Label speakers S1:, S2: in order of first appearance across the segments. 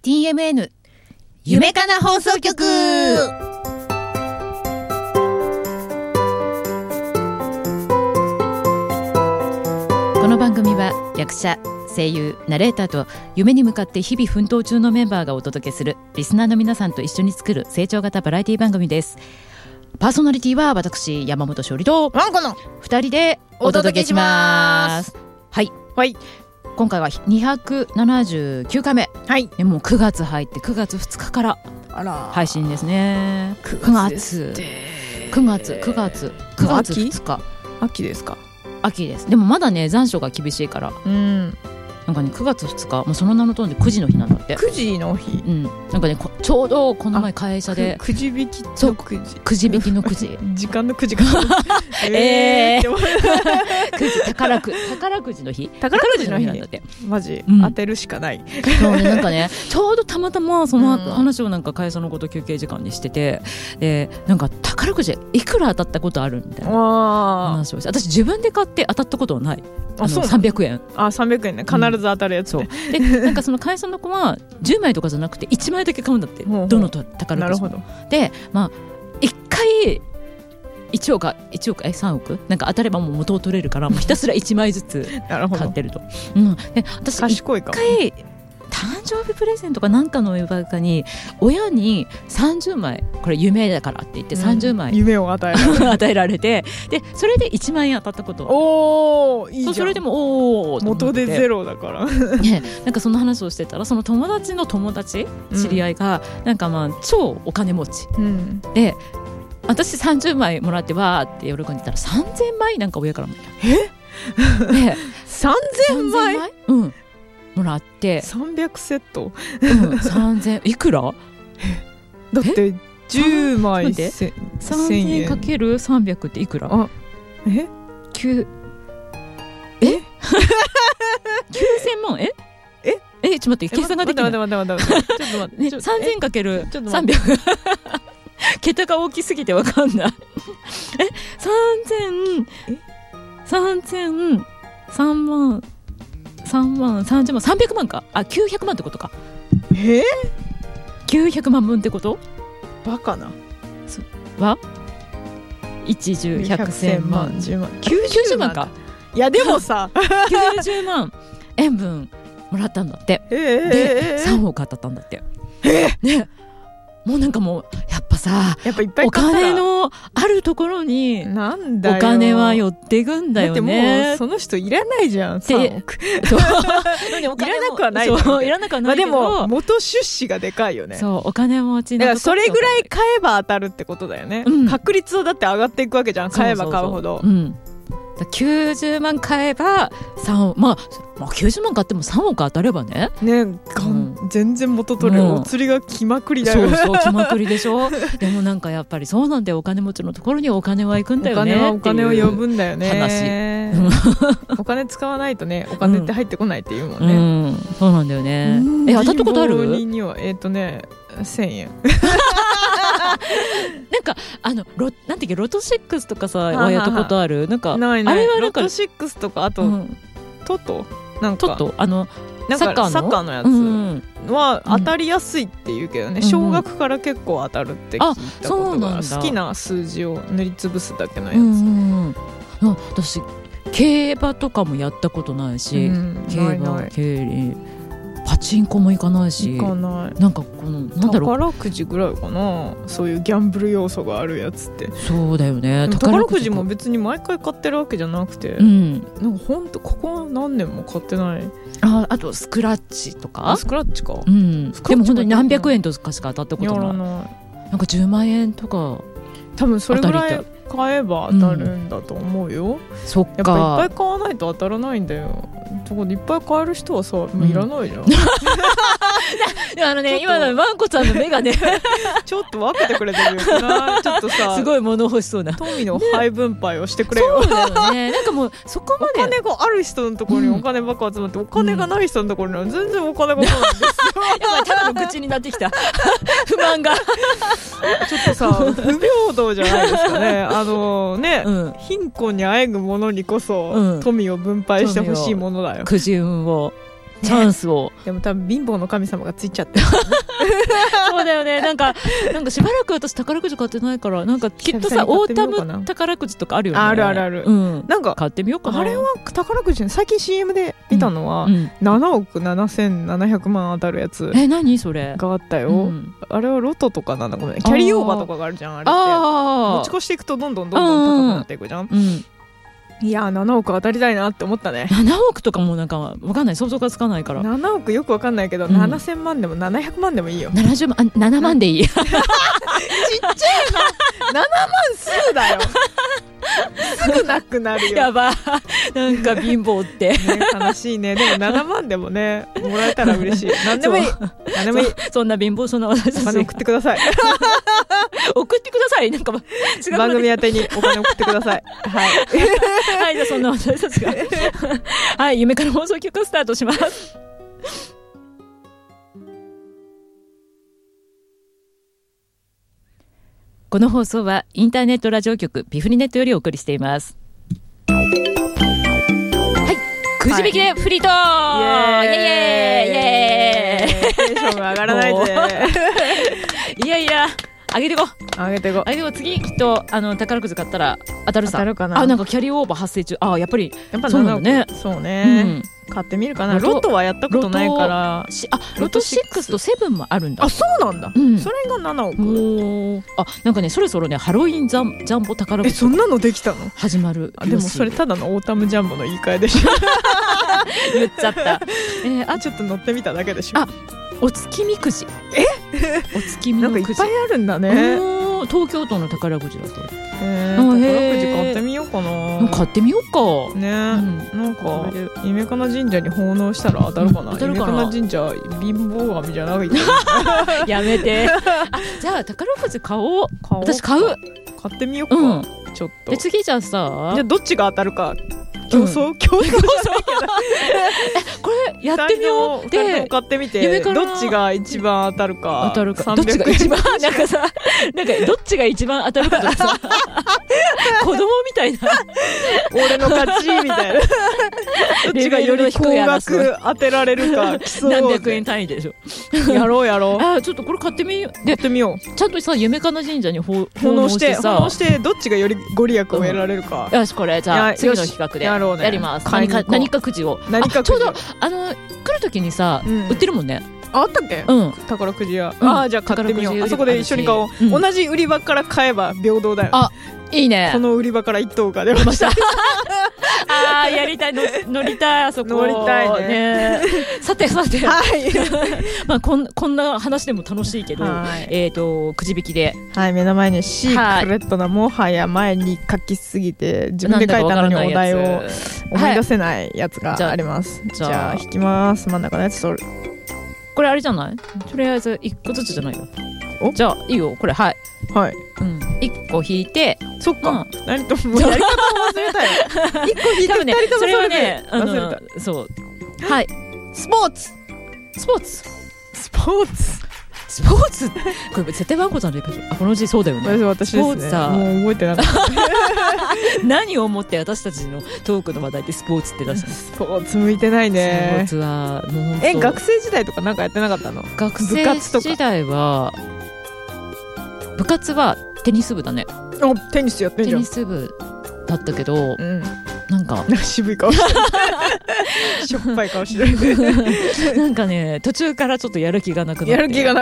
S1: TMN 夢かな放送局。この番組は役者、声優、ナレーターと夢に向かって日々奮闘中のメンバーがお届けするリスナーの皆さんと一緒に作る成長型バラエティ番組です。パーソナリティは私山本勝利と
S2: ワンコの
S1: 2人でお届けします。はい、
S2: はい、
S1: 今回は279回目、
S2: はい、
S1: もう9月入って9月2日から配信ですね。9月2日
S2: 秋ですか。
S1: 秋です。でもまだね残暑が厳しいから、なんかね9月2日もうその名の通りで9時の日なんだって。
S2: 9時の日、
S1: なんかねちょうどこの前会社で
S2: くじ引きの
S1: くじ引きの9時
S2: 時間の9時か
S1: 9時宝くじの日なんだって。
S2: マジ、当てるしかない。
S1: そうね、なんかねちょうどたまたまその話をなんか会社のこと休憩時間にしてて、でなんか宝くじいくら当たったことあるみたいな話をして、私自分で買って当たったことはない。300円。
S2: 300円ね、必ず当たるやつね。
S1: でなんかその会社の子は10枚とかじゃなくて1枚だけ買うんだって。どの宝くじも。なるほど。でまあ1回1億3億なんか当たればもう元を取れるからもうひたすら1枚ずつ買ってると。で私1回誕生日プレゼントかなんかの夜中に親に30枚これ夢だからって言って30枚、
S2: 夢を与えられ
S1: て、でそれで1万円当たったこと。
S2: おーいいじゃん。
S1: それでも
S2: 元でゼロだから
S1: ね、なんかその話をしてたらその友達の友達知り合いがなんかまあ超お金持ち、で私30枚もらってわーって喜んでたら3000枚なんか親からも
S2: で3000枚
S1: もらって
S2: 300セット、
S1: 3000いくら
S2: だって10枚
S1: 3000円かける300っていくら9000万ちょっと待って計算ができない。3000円かける300桁が大きすぎて分かんない。3万30万300万か。900万ってことか。900万分ってこと。
S2: バカな
S1: は110、100、1000万、10万、90万か。
S2: いやでもさ
S1: 90万円分もらったんだって。で3億当たったんだって。ね、もうなんかもうやっぱさ、
S2: やっぱいっぱい
S1: お金のあるところにお金は寄っていくんだよね。
S2: だってもうその人いらないじゃん3億。いらなくはない。
S1: いらなくはないけど、
S2: でも元出資がでかいよね。
S1: そうお金持ちの
S2: だからそれぐらい買えば当たるってことだよね。確率をだって上がっていくわけじゃん、買えば買うほど。90万買えばまあ90万買っても3億当たればね、全然元取れる。お釣りが気まくりだよ。
S1: そう気まくりでしょ。でもなんかやっぱりそうなんで、お金持ちのところにお金は行くんだよね。
S2: お金を呼ぶんだよね。
S1: 話
S2: お金使わないとね、お金って入ってこないっていうもんね。
S1: そうなんだよね。当たったことある
S2: ？1000円
S1: なんかなんていうっけ、ロト6とかさやったことある？なんか
S2: ない
S1: あれは
S2: ロト6とか、あとトトなんかサッカーのやつは当たりやすいって言うけどね、少額から結構当たるって聞いたことがある。好きな数字を塗りつぶすだけのやつ。
S1: 私競馬とかもやったことないし、競馬、競輪、パチンコも行かないし、なんかこのなんだろう、
S2: 宝くじぐらいかな、そういうギャンブル要素があるやつって。
S1: そうだよね。
S2: 宝くじも別に毎回買ってるわけじゃなくて、なんかほんとここ何年も買ってない。
S1: あとスクラッチとか。
S2: スクラッチか。
S1: でも本当に何百円とかしか当たったことない。なんか10万円とか
S2: 多分それぐらい買えば当たるんだと思うよ。
S1: そっか。
S2: やっぱいっぱい買わないと当たらないんだよ。ところでいっぱい買える人はさ、もういらないじゃん。
S1: 今のワンコさんの目がね
S2: ちょっと分けてくれてるよな。ちょっとさ、
S1: すごい物欲しそうな
S2: 富の配分配をしてくれよ。
S1: そうだよね。なんかもうそこまで
S2: お金がある人のところにお金ばっか集まって、お金がない人のところには全然お金が来ないんですよ。
S1: ただの口になってきた不満が
S2: ちょっとさ、不平等じゃないですかね。貧困にあえぐ者にこそ富を分配してほしいものだよ。
S1: くじ運をチャンスを、
S2: でも多分貧乏の神様がついちゃって
S1: そうだよね。なんかしばらく私宝くじ買ってないから、なんかきっとさオータム宝くじとかあるよね。
S2: ある、
S1: うん、
S2: なんか
S1: 買ってみようかな。
S2: あれは宝くじ最近 CM で見たのは、7億7700万当たるやつ
S1: 何それ
S2: があったよ、あれはロトとかなんだ。ごめん、キャリーオーバーとかがあるじゃん。あれって持ち越していくとどんどん高くなっていくじゃん。いや7億当たりたいなって思ったね。
S1: 7億とかもなんかわかんない、想像がつかないから。
S2: 7億よくわかんないけど、7000万でも700万でもいいよ。
S1: 70万、7万でいい。ちっちゃい
S2: な。7万数だよ。すぐなくなるよ。
S1: やば、なんか貧乏って、
S2: 悲しいね。でも7万でもねもらえたら嬉しい。何でもいい、何でもいい。
S1: そんな貧乏そんな私たち
S2: お金送ってください。
S1: 送ってください。なんか
S2: 番組宛てにお金送ってください。はい
S1: はい、じゃあそんな私たちがはい、夢から放送局スタートします。この放送はインターネットラジオ局ピフリネットよりお送りしています。はい、くじ引きでフリートーク、イエーイイエーイイエーイ。
S2: テンションが上がらないぜ。
S1: いやいや、上げてこ
S2: 上げてこ。
S1: 次きっと宝くじ買ったら当たるさ。
S2: 当たるかな。
S1: なんかキャリーオーバー発生中。やっぱりそうなんだね。
S2: そうね、買ってみるかな。ロトはやったことないから。
S1: ロト6と7もあるんだ。
S2: そうなんだ、それが7億。
S1: なんかね、そろそろねハロウィンジャンボ宝くじ
S2: そんなのできたの
S1: 始まる。
S2: でもそれただのオータムジャンボの言い換えでしょ。
S1: 言っちゃった。
S2: ちょっと乗ってみただけでしょ。
S1: お月見くじ。お月見
S2: なんかいっぱいあるんだね。
S1: 東京都の宝くじだと。
S2: 宝くじ買ってみようかな。
S1: 買ってみようかね。
S2: なんか夢かな神社に奉納したら当たるかな。夢かな神社貧乏神じゃない。
S1: やめて。じゃあ宝くじ買おう。私買
S2: ってみようか。ちょっと。
S1: 次じゃあさ、
S2: じゃあどっちが当たるか競争これやってみよう。で買ってみてどっちが一番当たるか。
S1: どっちが一番なんかさ、なんかどっちが一番当たるかとかさ、子供みたいな、
S2: 俺の勝ちみたいな。どっちがより高額当てられるか競う。
S1: 何百円単位でしょ。
S2: やろう。
S1: ちょっとこれ買ってみよう。
S2: やってみよう。
S1: ちゃんとさ、夢かな神社に奉納してさ、
S2: どっちがよりご利益を得られるか。
S1: よし、これじゃあ次の企画でやります。何かくじを。ちょうど来る時にさ売ってるもんね。
S2: あったっけ。宝くじ屋。じゃあ買ってみよう。あそこで一緒に買おう。同じ売り場から買えば平等だよ。
S1: いいね。
S2: この売り場から一等が出ました。
S1: やりたい。乗りたい。あそこ
S2: 乗りたいね。
S1: さてまあこんな話でも楽しいけど、くじ引きで、
S2: 目の前にシークレットな、もはや前に書きすぎて自分で書いたのにお題を思い出せないやつがあります。じゃあ引きます。真ん中のやつ取る。これあれじゃない？とりあえず1個ずつじゃないよ。じゃあいいよ。これ1個引いて。そっか。何ともやり方を忘れたよ。1個引いて2人ともそれはね忘れた。そう。はい。スポーツ。これ絶対ワンコさんでこのうちそうだよね。私ですね。もう覚えてなかった。何を思って私たちのトークの話題でスポーツって出したの？スポーツ向いてないね。スポーツはもう本当。学生時代とかなんかやってなかったの？学生時代は部活はテニス部だね。テニスやってんじゃん。テニス部だったけど、なんか渋い顔してる。しょっぱい顔してる。なんかね、途中からちょっとやる気がなくなって。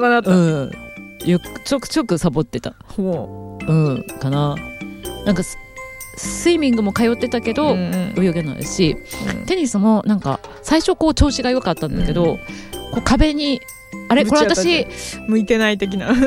S2: ちょくちょくサボってた。かな。なんかスイミングも通ってたけど泳げないし、テニスもなんか最初こう調子が良かったんだけど、こう壁にこれ私向いてない的な。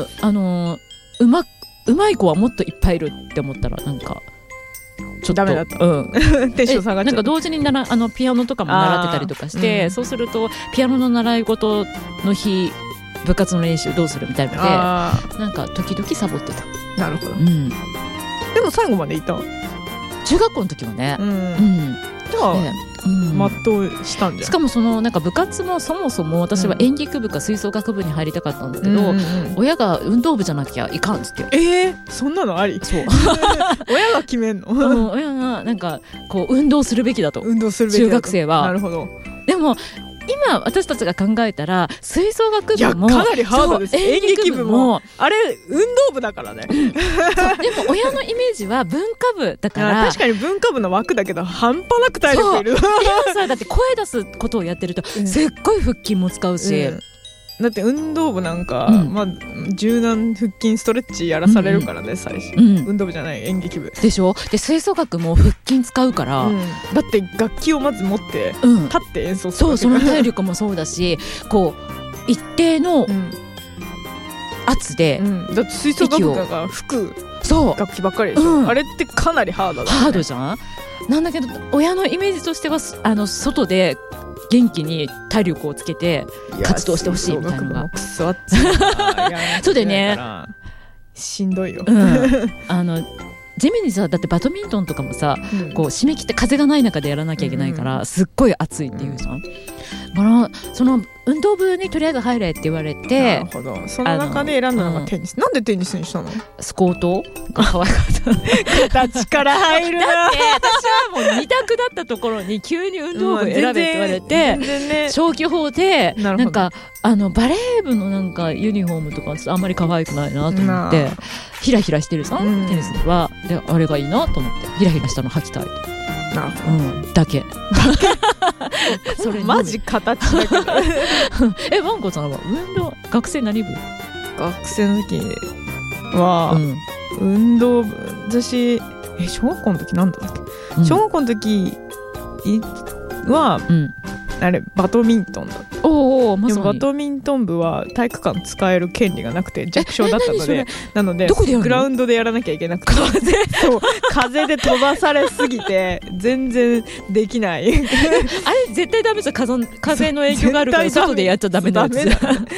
S2: うまい子はもっといっぱいいるって思ったらなんかちょっとダメだった。テンション下がっちゃう。なんか同時にピアノとかも習ってたりとかして、そうするとピアノの習い事の日部活の練習どうするみたいなので、なんか時々サボってた。なるほど。でも最後までいた。中学校の時はね。じゃあ全うしたんじゃん。しかもそのなんか部活もそもそも私は演劇部か吹奏楽部に入りたかったんだけど、親が運動部じゃなきゃいかんっつって。そんなのあり？そう。親が決めんの？親がなんかこう運動するべきだと。中学生は。なるほど。でも
S1: 今私たちが考えたら吹奏楽部も
S2: かなりハードです。演劇部もあれ運動部だからね。
S1: でも親のイメージは文化部だから
S2: 確かに文化部の枠だけど半端なく体力いる。
S1: 今さだって声出すことをやってるとすっごい腹筋も使うし、
S2: だって運動部なんか、柔軟腹筋ストレッチやらされるからね、最初、運動部じゃない演劇部
S1: でしょ。で吹奏楽も腹筋使うから、
S2: だって楽器をまず持って、立って演奏する。
S1: そう、その体力もそうだし、こう一定の圧で、
S2: だって吹奏楽部が吹く楽器ばっかりでしょ、あれってかなりハードだね。
S1: ハードじゃん。なんだけど親のイメージとしては外で元気に体力をつけて活動してほしいみたいなのがそうだよね。
S2: しんどいよ、
S1: 地味にさ、だってバドミントンとかもさ、こう締め切って風がない中でやらなきゃいけないから、すっごい暑いっていうさ、その運動部にとりあえず入れって言われて、
S2: なるほど、その中で選んだのがテニス。なんでテニスにしたの？
S1: スコートが可愛かった
S2: 形から入るな。
S1: だって私はもう2択だったところに急に運動部選べって言われて、消去法でなんかバレー部のなんかユニフォームとかあんまり可愛くないなと思って、ヒラヒラしてるさ、テニスはであれがいいなと思ってヒラヒラしたの履きたいと。だけ
S2: それマジ形だけど
S1: マンコさんは運動学生何部？
S2: 学生の時は、運動部、私小学校の時なんだっけ、小学校の時は、あれバドミントンだった。でもバドミントン部は体育館使える権利がなくて弱小だったので、なのでグラウンドでやらなきゃいけなくて、風で飛ばされすぎて全然できない。あれ
S1: 絶対ダメじゃん。風の影響があるから外でやっちゃダメなやつ。なん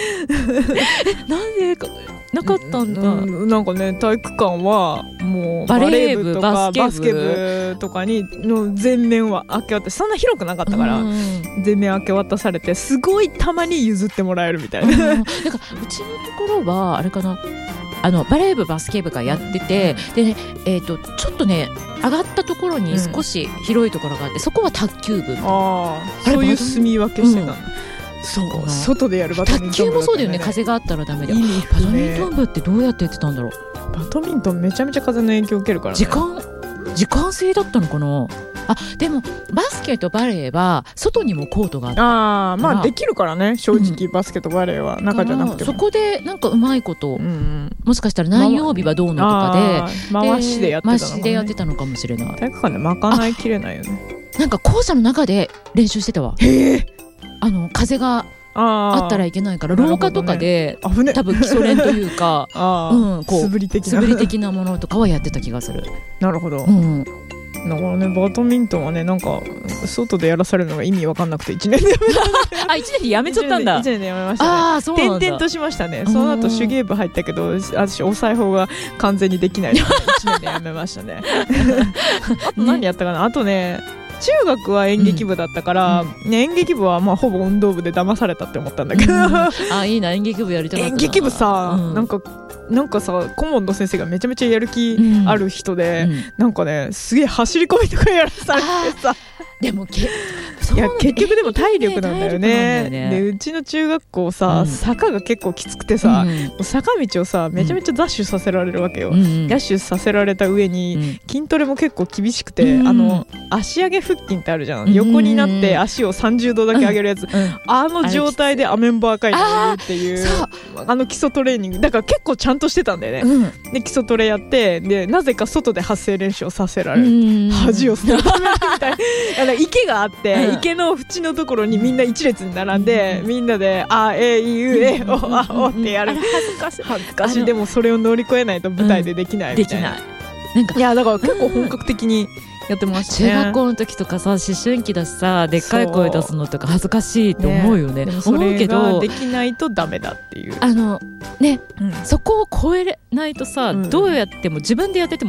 S1: でなかったんだ。
S2: なんかね、体育館はもうバレー部とかバスケ部とかにの全面は明け渡し、そんな広くなかったから全面明け渡されて、すごいたまに譲ってもらえるみたいな。
S1: なんかうちのところはあれかな、バレー部バスケ部がやってて、で、ちょっとね上がったところに少し広いところがあって、そこは卓球部。
S2: そういう住み分けしてたの。そう外でやるバドミントン部だったね。
S1: 卓球もそうだよね、風があったらダメで。バドミントン部ってどうやってやってたんだろう。
S2: バドミントンめちゃめちゃ風の影響を受けるからね。
S1: 時間制だったのかな。でもバスケとバレーは外にもコートがあった。
S2: まあできるからね、正直、バスケとバレーは中じゃなくても。
S1: そこでなんかうまいこと、もしかしたら何曜日はどうのとかで
S2: 回しでやってたのかも
S1: しれない。
S2: 体育館でまかないきれないよね。
S1: なんか校舎の中で練習してたわ。風があったらいけないから廊下とかで、多分基礎練というか
S2: 素振り
S1: 的なものとかはやってた気がする。
S2: なるほど。だからね、バドミントンはね、なんか外でやらされるのが意味わかんなくて1年でやめた。
S1: 1年でやめちゃったんだ。
S2: 1年でやめましたね。
S1: そうなんだ。
S2: 転々としましたね。その後手芸部入ったけど、私お裁縫が完全にできないので1年でやめましたね。あと何やったかな。あとね、中学は演劇部だったから、演劇部はまあほぼ運動部で騙されたって思ったんだけど、
S1: いいな、演劇部やりたかったな。
S2: 演劇部さ、なんかさ、顧問の先生がめちゃめちゃやる気ある人で、なんかね、すげえ走り込みとかやらされてさ、
S1: でも結
S2: 局でも体力なんだよね。でうちの中学校さ、坂が結構きつくてさ、坂道をさめちゃめちゃダッシュさせられるわけよ。ダッシュさせられた上に筋トレも結構厳しくて、足上げ腹筋ってあるじゃん、横になって足を30度だけ上げるやつ、状態でアメンバー階段っていう基礎トレーニングだから結構ちゃんとしてたんだよね。で基礎トレやって、でなぜか外で発声練習をさせられる。恥を捨てるためみたいな。池があって、池の縁のところにみんな一列に並んで、みんなであえいうえおあおってやる。恥ずかしい。でもそれを乗り越えないと舞台でできないみたいな。いやだから結構本格的にやってましたね。
S1: 中学校の時とかさ、思春期だしさ、でっかい声出すのとか恥ずかしいって思うよね。
S2: でもそれができないとダメだっていう
S1: そこを超えれないとさ、どうやっても自分でやってても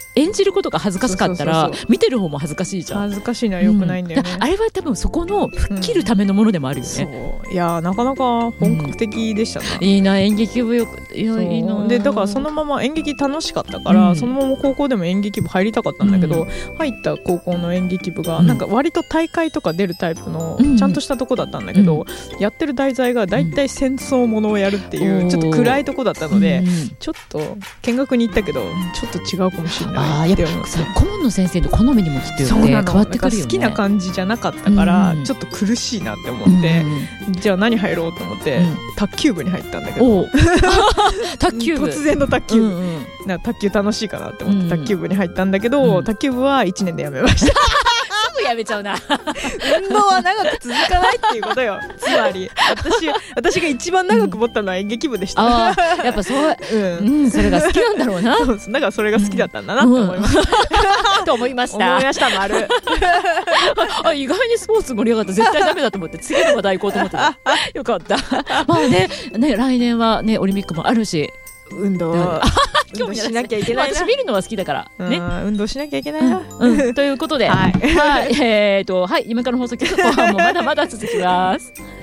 S1: 演じることが恥ずかしかったら見てる方も恥ずかしいじゃん。
S2: 恥ずかしいのは良くないんだよね、
S1: あれは多分そこの吹っ切るためのものでもあるよね、
S2: そういやなかなか本格的でしたね、
S1: いいな演劇部よくいいな
S2: でだからそのまま演劇楽しかったから、そのまま高校でも演劇部入りたかったんだけど、入った高校の演劇部がなんか割と大会とか出るタイプのちゃんとしたとこだったんだけど、やってる題材がだいたい戦争ものをやるっていうちょっと暗いとこだったので、ちょっと見学に行ったけどちょっと違うかもしれないって思って、
S1: 顧問の先生の好みにもきっとよって変わってくるよね。
S2: 好きな感じじゃなかったから、ちょっと苦しいなって思って、じゃあ何入ろうと思って、卓球部に入ったんだけど
S1: 卓球部
S2: 突然の卓球部、なんか卓球楽しいかなって思って卓球部に入ったんだけど、卓球部は1年で辞めました
S1: すぐ辞めちゃうな
S2: 運動は長く続かないっていうことよつまり私が一番長く持ったのは演劇部でした、
S1: やっぱそう、それが好きなんだろうな
S2: そうだからそれが好きだったんだなって思いました
S1: と思いました丸意外にスポーツ盛り上がった絶対ダメだと思って次の話題行こうと思ってたよかったまあね来年はねオリンピックもあるし
S2: 運動しなきゃいけないな。
S1: 私見るのは好きだからね。
S2: 運動しなきゃいけないな。
S1: ということで、はい、夢からの放送局後半もまだまだ続きます。